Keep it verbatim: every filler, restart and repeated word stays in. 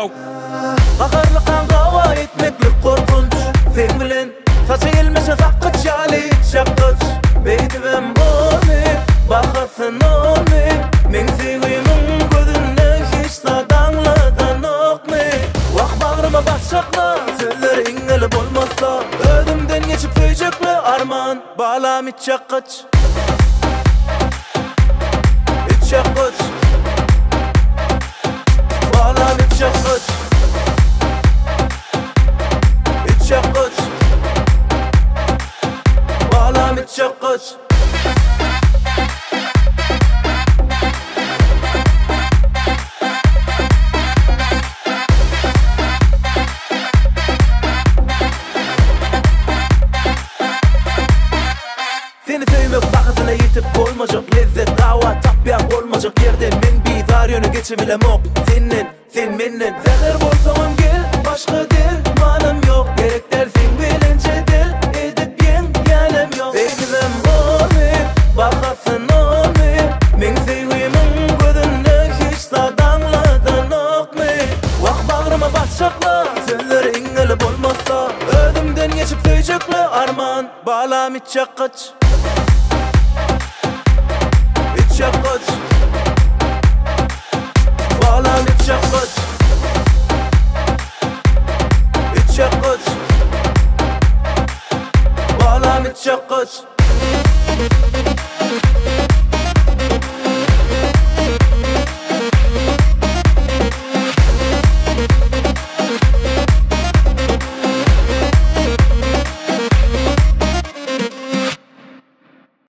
dog. Bakarlıqan qava etmeklik korkunç. Sen bilen saça gelmese hakkı çali çakıç. Beydivem boni bakarsın onu. Men sevgimin gözünde hiç da dağladan okmi. Vak bağrıma basacakla sözler ingeli bolmazsa. Ödümden geçip söyleyecekle arman bağlam hiç çakıç. Hiç çakıç. Bağlam hiç çakıç. Hiç çakıç. Bağlam hiç çakıç. Seni sevmek bakısına yetip olmayacak. Lezzet dava tapyan olmayacak yerde men bizar yönü geçebilemok. Senin, sen menden zehir bolsam gel. Başka dermanım yok. Gerek dersin bilince del. Edip yen yanem yok. Beklem onu, bakasın onu. Men sevgimin gözünde hiç da damladan okmi. Vak bağrıma basacakla sözler ingeli bolmazsa. Ödümden geçip söyleyecekle arman bağlam hiç çakıç. Hiç çakıç. Bağlam hiç çakıç. Hiç çakıç. Bağlam hiç çakıç.